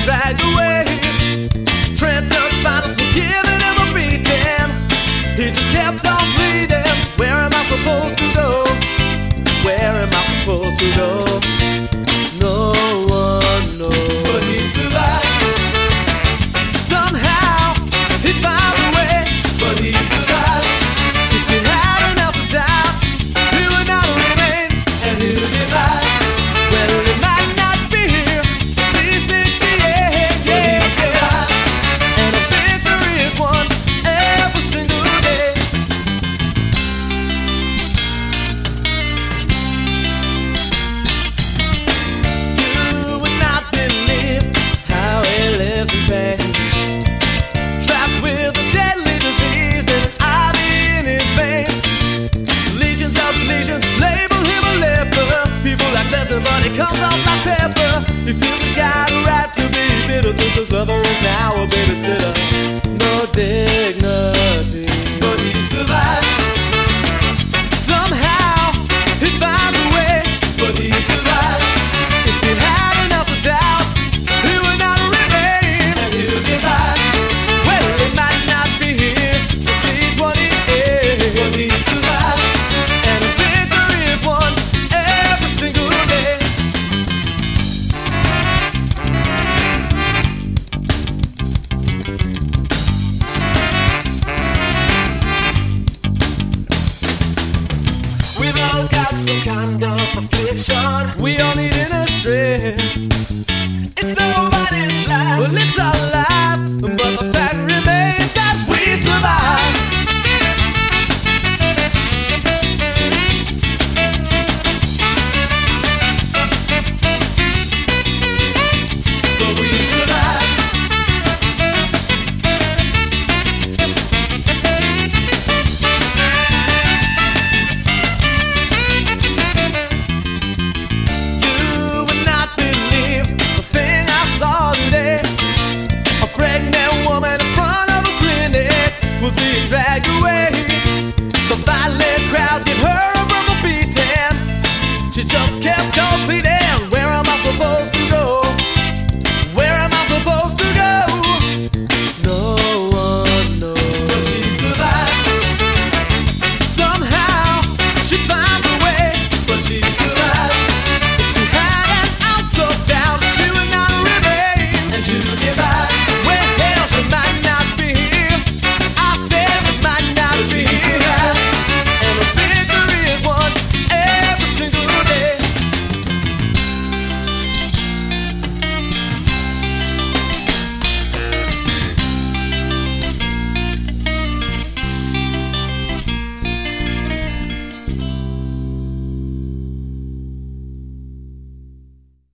dragged away. Trenton's finals were giving him a beating. He just kept on pleading. Where am I supposed to go? Where am I supposed to go? No one knows. But he survives. Somehow he finds a way. But he survives. If he had an ounce of doubt, he would not remain, and he would be back. Well, he might not be here to see 68. But he survives. And a victory is won every single day. You would not believe how he lives in pain, trapped with a deadly disease and an IV in his veins. Legions of legions label him a leper. People like listen, but he comes off like pepper. He feels he's got a right to be bitter, since his lover is now a babysitter. No dignity, but he survives. Somehow he finds a way, but he survives. If he had an ounce of doubt, he would not remain, and he'll get back. Well, he might not be here to see 28, but he survives. And a victory is won every single day. We've all got some kind of affliction. We all need inner strength. It's nobody's life, well, it's our life. But the fact remains that we survive. But we survive. You would not believe the thing I saw today. A pregnant woman in front of a clinic was being dragged away. The violent crowd gave her a verbal beating. She just kept going.